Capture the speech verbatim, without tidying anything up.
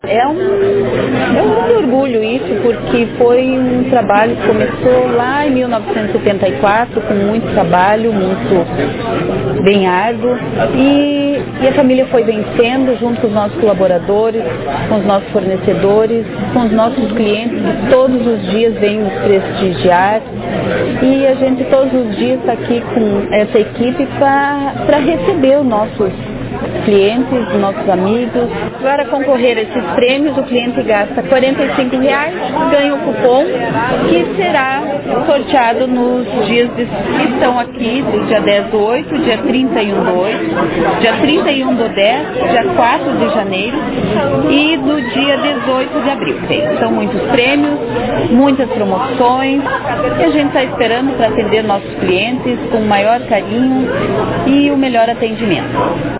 É um, é um grande orgulho isso, porque foi um trabalho que começou lá em mil novecentos e setenta e quatro, com muito trabalho, muito bem árduo, e, e a família foi vencendo junto com os nossos colaboradores, com os nossos fornecedores, com os nossos clientes, que todos os dias vêm nos prestigiar, e a gente todos os dias está aqui com essa equipe para receber os nossos clientes, nossos amigos. Para concorrer a esses prêmios, o cliente gasta quarenta e cinco reais, ganha o cupom que será sorteado nos dias de, que estão aqui, do dia dez do oito, dia trinta e um do oito, dia trinta e um do dez, dia quatro de janeiro e do dia dezoito de abril. São muitos prêmios, muitas promoções e a gente está esperando para atender nossos clientes com o maior carinho e o melhor atendimento.